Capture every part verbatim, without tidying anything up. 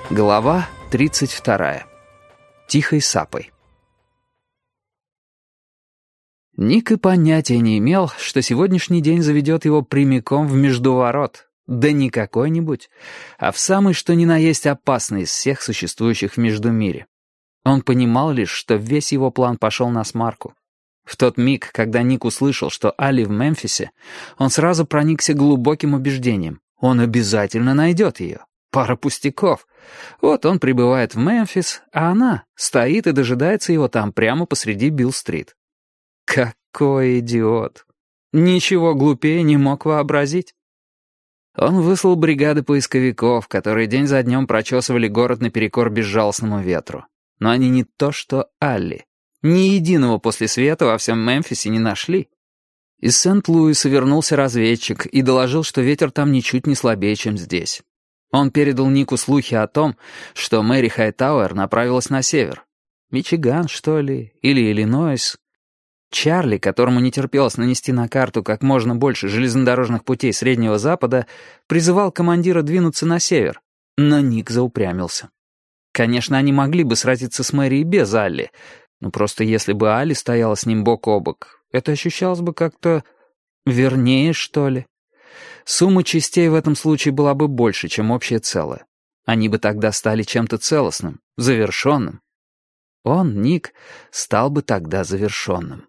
Глава тридцать вторая. Тихой сапой. Ник и понятия не имел, что сегодняшний день заведет его прямиком в междуворот, да не какой-нибудь, а в самый что ни на есть опасный из всех существующих в Междумире. Он понимал лишь, что весь его план пошел насмарку. В тот миг, когда Ник услышал, что Али в Мемфисе, он сразу проникся глубоким убеждением. Он обязательно найдет ее. Пара пустяков. Вот он прибывает в Мемфис, а она стоит и дожидается его там прямо посреди Билл-стрит. Какой идиот! Ничего глупее не мог вообразить. Он выслал бригады поисковиков, которые день за днем прочесывали город наперекор безжалостному ветру. Но они не то что Алли. Ни единого после света во всем Мемфисе не нашли. Из Сент-Луиса вернулся разведчик и доложил, что ветер там ничуть не слабее, чем здесь. Он передал Нику слухи о том, что Мэри Хайтауэр направилась на север. Мичиган, что ли, или Иллинойс. Чарли, которому не терпелось нанести на карту как можно больше железнодорожных путей Среднего Запада, призывал командира двинуться на север, но Ник заупрямился. Конечно, они могли бы сразиться с Мэри и без Алли, но просто если бы Алли стояла с ним бок о бок, это ощущалось бы как-то вернее, что ли. Сумма частей в этом случае была бы больше, чем общее целое. Они бы тогда стали чем-то целостным, завершенным. Он, Ник, стал бы тогда завершенным.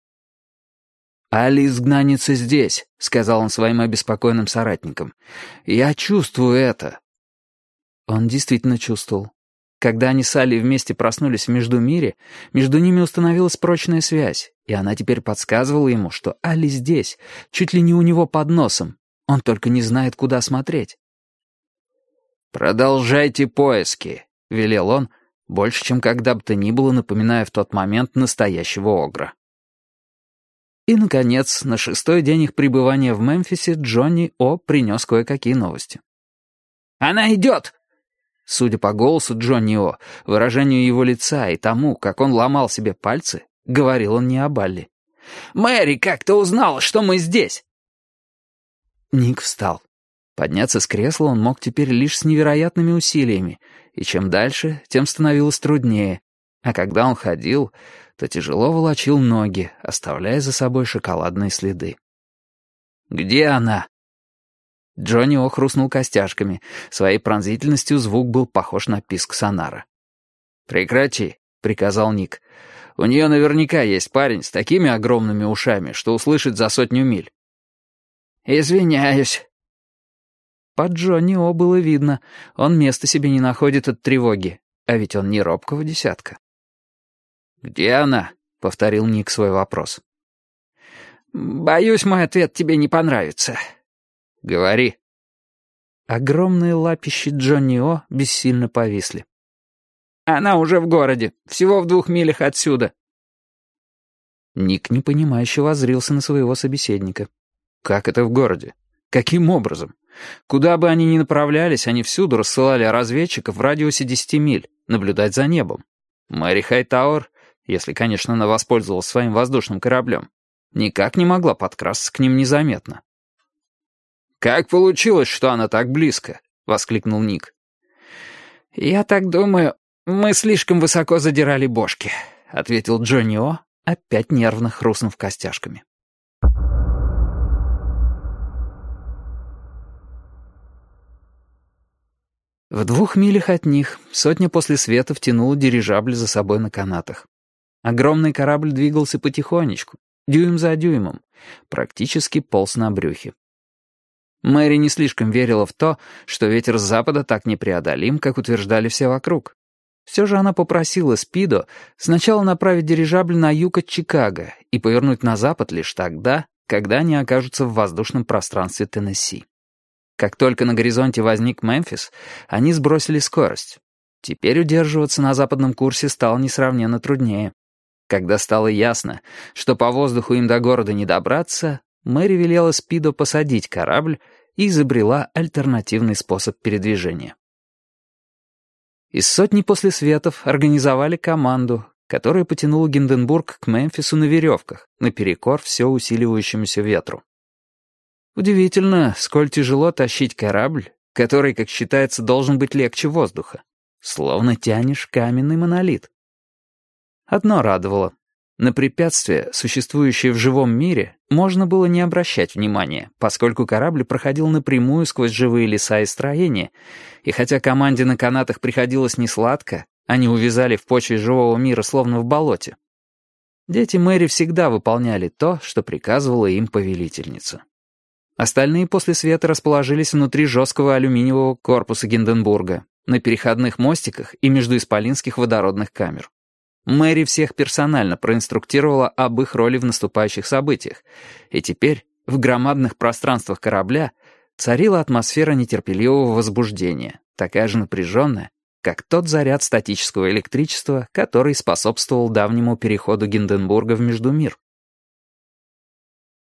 «Али изгнанница здесь», — сказал он своим обеспокоенным соратникам. «Я чувствую это». Он действительно чувствовал. Когда они с Али вместе проснулись в Междумире, между ними установилась прочная связь, и она теперь подсказывала ему, что Али здесь, чуть ли не у него под носом. Он только не знает, куда смотреть. «Продолжайте поиски», — велел он, больше, чем когда бы то ни было, напоминая в тот момент настоящего огра. И, наконец, на шестой день их пребывания в Мемфисе Джонни О. принес кое-какие новости. «Она идет!» Судя по голосу Джонни О., выражению его лица и тому, как он ломал себе пальцы, говорил он не об Алли. «Мэри как-то узнала, что мы здесь!» Ник встал. Подняться с кресла он мог теперь лишь с невероятными усилиями, и чем дальше, тем становилось труднее. А когда он ходил, то тяжело волочил ноги, оставляя за собой шоколадные следы. «Где она?» Джонни О. хрустнул костяшками. Своей пронзительностью звук был похож на писк сонара. «Прекрати», — приказал Ник. «У нее наверняка есть парень с такими огромными ушами, что услышит за сотню миль». «Извиняюсь». По Джонни О. было видно, он места себе не находит от тревоги, а ведь он не робкого десятка. «Где она?» — повторил Ник свой вопрос. «Боюсь, мой ответ тебе не понравится». «Говори». Огромные лапищи Джонни О. бессильно повисли. «Она уже в городе, всего в двух милях отсюда». Ник непонимающе воззрился на своего собеседника. «Как это в городе? Каким образом? Куда бы они ни направлялись, они всюду рассылали разведчиков в радиусе десяти миль, наблюдать за небом. Мэри Хайтауэр, если, конечно, она воспользовалась своим воздушным кораблем, никак не могла подкрасться к ним незаметно». «Как получилось, что она так близко?» — воскликнул Ник. «Я так думаю, мы слишком высоко задирали бошки», — ответил Джонни О., опять нервно хрустнув костяшками. В двух милях от них сотня после света втянула дирижабль за собой на канатах. Огромный корабль двигался потихонечку, дюйм за дюймом, практически полз на брюхе. Мэри не слишком верила в то, что ветер с запада так непреодолим, как утверждали все вокруг. Все же она попросила Спидо сначала направить дирижабль на юг от Чикаго и повернуть на запад лишь тогда, когда они окажутся в воздушном пространстве Теннесси. Как только на горизонте возник Мемфис, они сбросили скорость. Теперь удерживаться на западном курсе стало несравненно труднее. Когда стало ясно, что по воздуху им до города не добраться, Мэри велела Спидо посадить корабль и изобрела альтернативный способ передвижения. Из сотни послесветов организовали команду, которая потянула Гинденбург к Мемфису на веревках, наперекор все усиливающемуся ветру. Удивительно, сколь тяжело тащить корабль, который, как считается, должен быть легче воздуха. словно тянешь каменный монолит. Одно радовало. На препятствия, существующие в живом мире, можно было не обращать внимания, поскольку корабль проходил напрямую сквозь живые леса и строения, и хотя команде на канатах приходилось несладко, они увязали в почве живого мира словно в болоте. Дети Мэри всегда выполняли то, что приказывала им повелительница. Остальные после света расположились внутри жесткого алюминиевого корпуса Гинденбурга, на переходных мостиках и между исполинских водородных камер. Мэри всех персонально проинструктировала об их роли в наступающих событиях, и теперь в громадных пространствах корабля царила атмосфера нетерпеливого возбуждения, такая же напряженная, как тот заряд статического электричества, который способствовал давнему переходу Гинденбурга в Междумир.